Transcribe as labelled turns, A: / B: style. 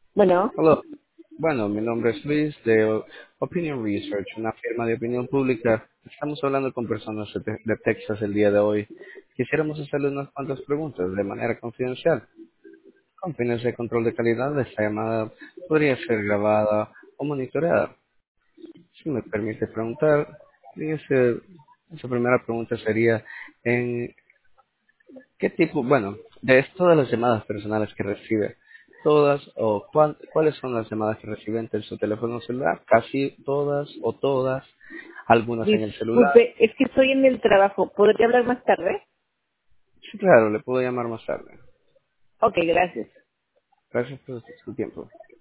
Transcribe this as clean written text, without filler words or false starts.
A: Bueno,
B: Hola, bueno, mi nombre es Luis de Opinion Research, una firma de opinión pública. Estamos hablando con personas de Texas el día de hoy. Quisiéramos hacerle unas cuantas preguntas de manera confidencial. Con fines de control de calidad, esta llamada podría ser grabada o monitoreada. Si me permite preguntar, esa primera pregunta sería, ¿en qué tipo, bueno, de todas las llamadas personales que recibe, todas o cuáles son las llamadas que recibe en su teléfono celular? Casi todas o todas, algunas en el celular.
A: disculpe, es que estoy en el trabajo. ¿Podría hablar más tarde?
B: Sí, claro, le puedo llamar más tarde.
A: Ok, gracias.
B: Gracias por su tiempo.